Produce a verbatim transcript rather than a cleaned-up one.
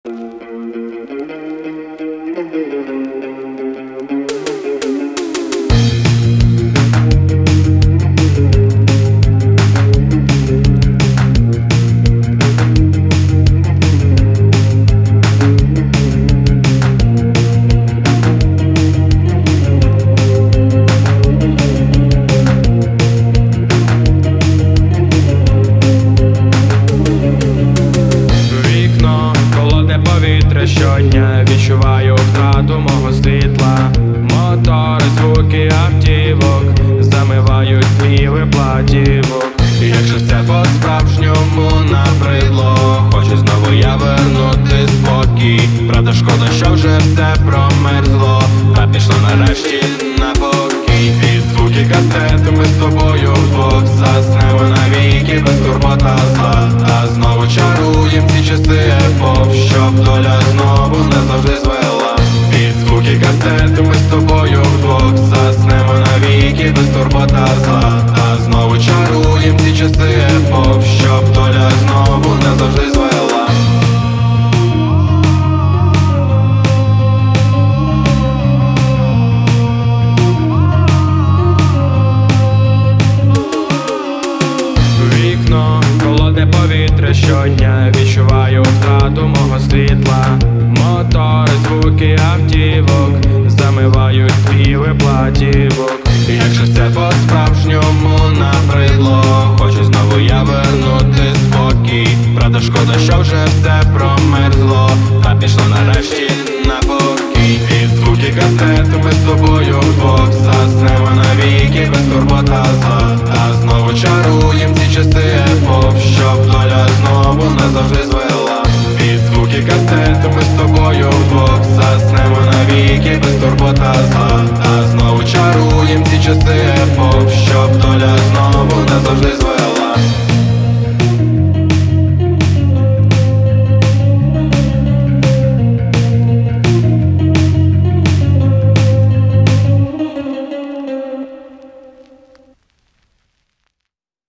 Щодня відчуваю втрату мого світла. Мотори, звуки автівок замивають співи платівок. І якщо все по-справжньому набридло, хочу знову я вернути спокій. Правда, шкода, що вже все промерзло, та пішло нарешті на покій. Під звуки касети ми з тобою вдвох заснемо навіки без турбот та зла. А знову чаруєм ці часи епох, щоб доля знову не завжди звела. Під звуки касети ми з тобою вдвох заснемо навіки без турбот та зла. А знову чаруєм ці часи епох, щоб доля знову не завжди звела. Вікно, холодне повітря щодня, відчуваю втрату мого світла. Мотори, звуки автівок замивають співи платівок. І якщо все по-справжньому набридло, хочу знову я вернути спокій. Правда, шкода, що вже все промерзло, та пішло нарешті на покій. Під звуки касети ми з тобою вдвох заснемо навіки без турбот та зла. А знову чаруєм ці часи епох, щоб доля знову не завжди звела. Під звуки касети ми з тобою вдвох заснемо навіки без турбот та зла. А знову чаруєм ці часи епох, щоб доля знову не завжди звела.